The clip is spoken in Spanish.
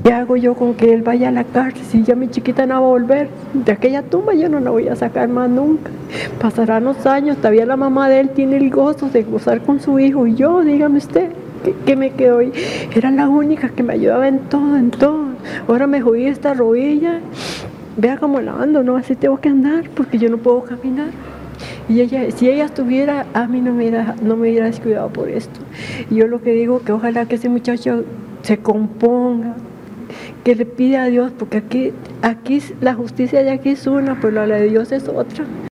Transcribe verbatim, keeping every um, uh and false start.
¿Qué hago yo con que él vaya a la cárcel si ya mi chiquita no va a volver? De aquella tumba yo no la voy a sacar más nunca. Pasarán los años, todavía la mamá de él tiene el gozo de gozar con su hijo. Y yo, dígame usted, ¿qué, qué me quedó ahí? Era la única que me ayudaba en todo, en todo. Ahora me jodí esta rodilla. Vea cómo la ando, no, así tengo que andar porque yo no puedo caminar. Y ella, si ella estuviera, a mí no me hubiera, no me hubiera descuidado por esto. Y yo lo que digo, que ojalá que ese muchacho se componga, que le pida a Dios, porque aquí, aquí la justicia de aquí es una, pero la de Dios es otra.